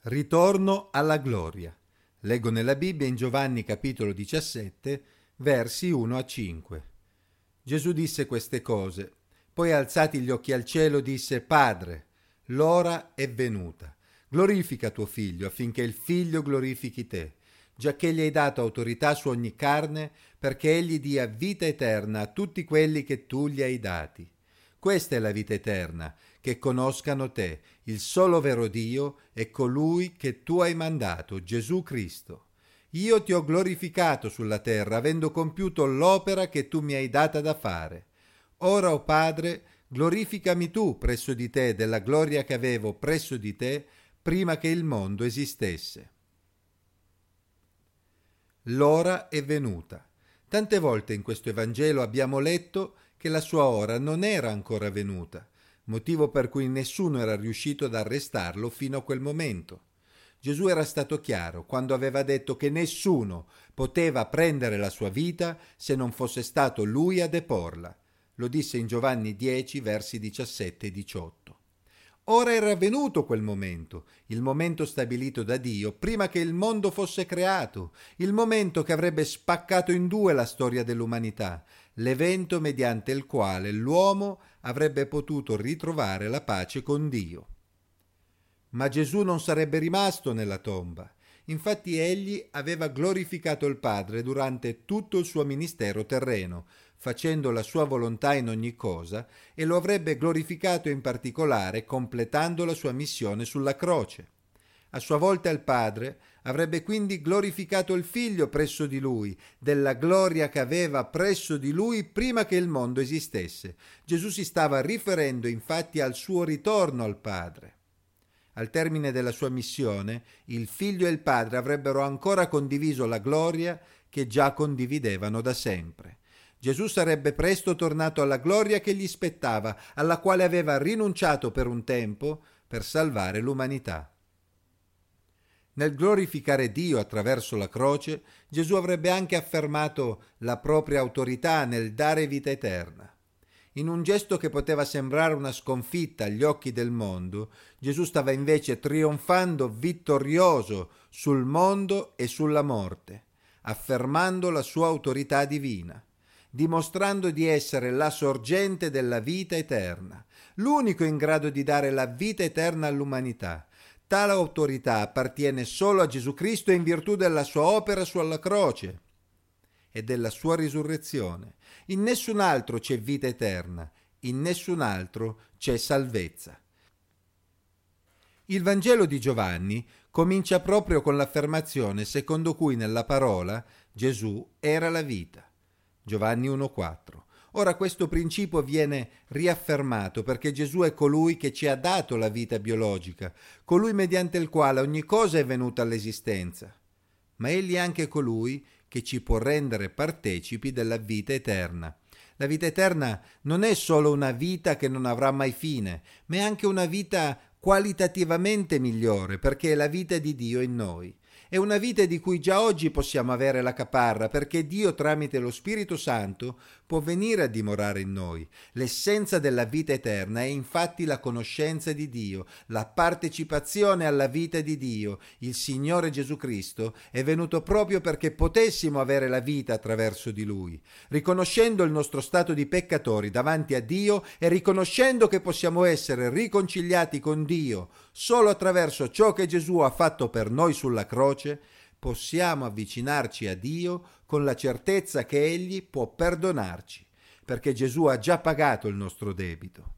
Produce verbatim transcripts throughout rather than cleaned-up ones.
Ritorno alla gloria. Leggo nella Bibbia in Giovanni capitolo diciassette, versi uno a cinque. Gesù disse queste cose, poi alzati gli occhi al cielo disse: Padre, l'ora è venuta. Glorifica tuo figlio affinché il figlio glorifichi te, giacché gli hai dato autorità su ogni carne, perché egli dia vita eterna a tutti quelli che tu gli hai dati. Questa è la vita eterna, che conoscano te, il solo vero Dio, e colui che tu hai mandato, Gesù Cristo. Io ti ho glorificato sulla terra, avendo compiuto l'opera che tu mi hai data da fare. Ora, o Padre, glorificami tu presso di te della gloria che avevo presso di te prima che il mondo esistesse. L'ora è venuta. Tante volte in questo Evangelo abbiamo letto che la sua ora non era ancora venuta, motivo per cui nessuno era riuscito ad arrestarlo fino a quel momento. Gesù era stato chiaro quando aveva detto che nessuno poteva prendere la sua vita se non fosse stato lui a deporla. Lo disse in Giovanni dieci, versi diciassette e diciotto. Ora era venuto quel momento, il momento stabilito da Dio prima che il mondo fosse creato, il momento che avrebbe spaccato in due la storia dell'umanità, l'evento mediante il quale l'uomo avrebbe potuto ritrovare la pace con Dio. Ma Gesù non sarebbe rimasto nella tomba. Infatti egli aveva glorificato il Padre durante tutto il suo ministero terreno, facendo la sua volontà in ogni cosa, e lo avrebbe glorificato in particolare completando la sua missione sulla croce. A sua volta il Padre avrebbe quindi glorificato il Figlio presso di lui, della gloria che aveva presso di lui prima che il mondo esistesse. Gesù si stava riferendo infatti al suo ritorno al Padre. Al termine della sua missione, il Figlio e il Padre avrebbero ancora condiviso la gloria che già condividevano da sempre. Gesù sarebbe presto tornato alla gloria che gli spettava, alla quale aveva rinunciato per un tempo per salvare l'umanità. Nel glorificare Dio attraverso la croce, Gesù avrebbe anche affermato la propria autorità nel dare vita eterna. In un gesto che poteva sembrare una sconfitta agli occhi del mondo, Gesù stava invece trionfando vittorioso sul mondo e sulla morte, affermando la sua autorità divina, dimostrando di essere la sorgente della vita eterna, l'unico in grado di dare la vita eterna all'umanità. Tale autorità appartiene solo a Gesù Cristo in virtù della sua opera sulla croce e della sua risurrezione. In nessun altro c'è vita eterna, in nessun altro c'è salvezza. Il Vangelo di Giovanni comincia proprio con l'affermazione secondo cui nella parola Gesù era la vita. Giovanni uno quattro. Ora questo principio viene riaffermato perché Gesù è colui che ci ha dato la vita biologica, colui mediante il quale ogni cosa è venuta all'esistenza. Ma egli è anche colui che ci può rendere partecipi della vita eterna. La vita eterna non è solo una vita che non avrà mai fine, ma è anche una vita qualitativamente migliore, perché è la vita di Dio in noi. È una vita di cui già oggi possiamo avere la caparra, perché Dio tramite lo Spirito Santo può venire a dimorare in noi. L'essenza della vita eterna è infatti la conoscenza di Dio, la partecipazione alla vita di Dio. Il Signore Gesù Cristo è venuto proprio perché potessimo avere la vita attraverso di Lui, riconoscendo il nostro stato di peccatori davanti a Dio e riconoscendo che possiamo essere riconciliati con Dio solo attraverso ciò che Gesù ha fatto per noi sulla croce. Possiamo avvicinarci a Dio con la certezza che Egli può perdonarci, perché Gesù ha già pagato il nostro debito.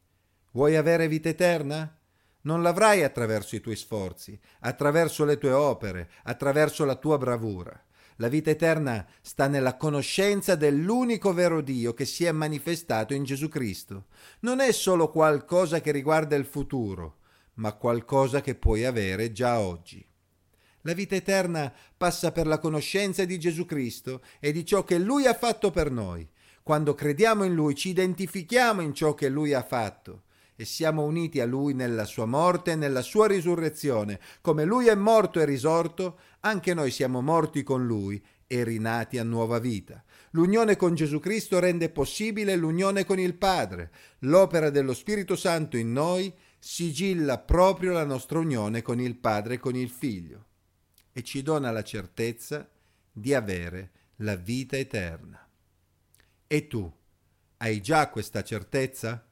Vuoi avere vita eterna? Non l'avrai attraverso i tuoi sforzi, attraverso le tue opere, attraverso la tua bravura. La vita eterna sta nella conoscenza dell'unico vero Dio che si è manifestato in Gesù Cristo. Non è solo qualcosa che riguarda il futuro, ma qualcosa che puoi avere già oggi. La vita eterna passa per la conoscenza di Gesù Cristo e di ciò che Lui ha fatto per noi. Quando crediamo in Lui ci identifichiamo in ciò che Lui ha fatto e siamo uniti a Lui nella sua morte e nella sua risurrezione. Come Lui è morto e risorto, anche noi siamo morti con Lui e rinati a nuova vita. L'unione con Gesù Cristo rende possibile l'unione con il Padre. L'opera dello Spirito Santo in noi sigilla proprio la nostra unione con il Padre e con il Figlio e ci dona la certezza di avere la vita eterna. E tu, hai già questa certezza?